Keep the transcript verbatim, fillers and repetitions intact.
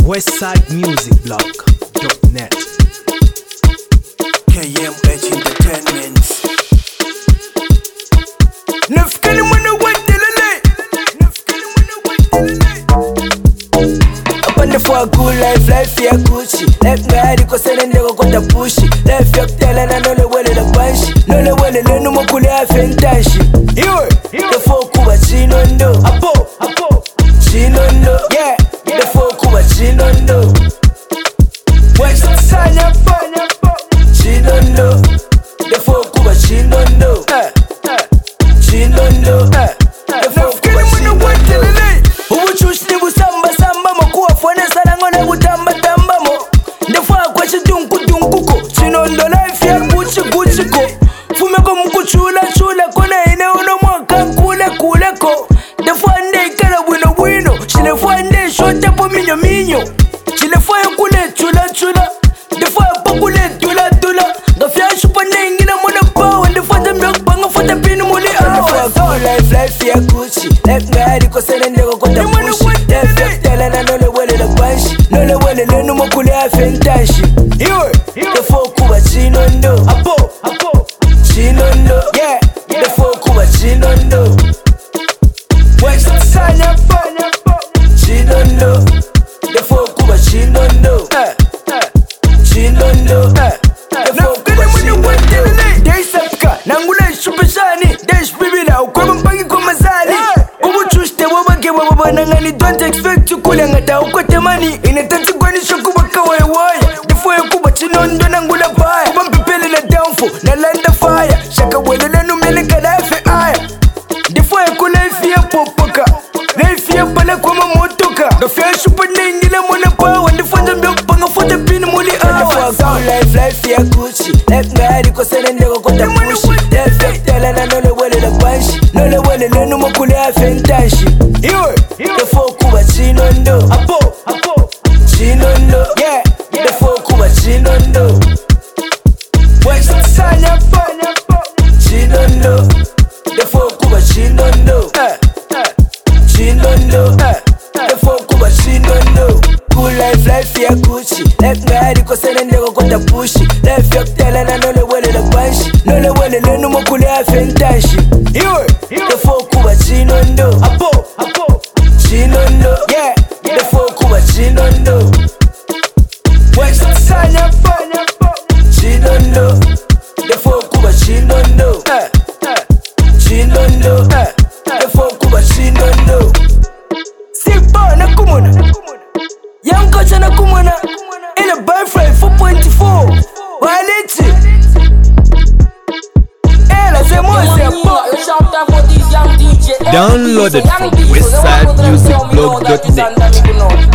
westside music blog dot net. K M H Entertainment. Nafkani mwana wendelele. Nafkani mwana wendelele. Upande for good life, life ya Gucci. Life ngari kwa sene ndego kota pushi. Life ya kutala na nole wele la banshi. Nole wele lenu mokule afentashi. Iwe, defo kuba chino ndo. Apo, apo, chino ndo. Yeah, defo kuba chino ndo. West side apo, chino ndo. Defo kuba chino ndo. Chino ndo. Defo kuba chino ndo. Ubuchushi ni busamba samba mo kuwa fwane sarango na butamba tamba mo. Ndefa kwa chidunku dunku ko. Chino ndo life ya Gucci Gucci ko. Fume ko mku chula chula kona ine uno mwaka kule kule ko. Ndefa nde ikala wino wino. Chile fwa nde shota po minyo minyo. Chile fwa ya kule chula chula. Ndefa ya pa kule dula dula. Gafya shupa nde ingina mwana pawa. Ndefa jambi akbanga fata pinu muli awa. Ndefa kwa life life ya Gucci. Life ngari kwa sene ndego kota pushi. Life ya kutala na nole wele la banshi. Nole wele lenu mokule afentashi. Iwe, defo kuba chino ndo. Apo, apo, chino ndo. Yeah, defo kuba chino ndo. West side apo, chino ndo. Defo kuba chino ndo. Chino ndo. Defo kuba chino ndo. Day sapka, nangula shupeshani. Day shpibila, ukwema mpangi kwa mazali. Ubu chushte wabage wababa nangani. Don't expect to kule ngata ukote mani. Inetati kwani shokuba kawaii waya. Defo ya kuba chino ndo nangula paya. Kuba mpipele na downfall, na landa fire. Shaka wele lenu mele kalafe aya. Defo ya kula ifi ya popoka. Na ifi ya pala kwa mamotoka. Gafya shupa na ingila mwana pawa. Defo njambi akpanga fote pini muli awa. Defo ya kwa life life ya Gucci. Life ngari kwa sene ndego kota pushi. Life ya kutala na nole wele la banshi. Nole wele lenu mokule afentashi. Iwe, defo kuba chino ndo. Apo, apo, chino ndo. Yeah, defo kuba chino ndo. West side apo, chino ndo. Defo kuba chino ndo. Chino ndo. Defo kuba chino ndo. Cool life life ya Gucci. Life ngari kwa sene ndego kota pushi. Life ya kutala na nole wele la banshi. Nole wele lenu mokule afentashi. Iwe, defo kuba chino ndo. Apo, apo, chino ndo. Yeah, defo kuba chino ndo. West side apo, chino ndo. Defo kuba chino ndo. Chino ndo. Defo kuba chino ndo. Sipa na kumuna. Young Kocha na kumuna. In a birthright four point four. Waliti. Ela se moze po. Downloaded from westside music blog dot net.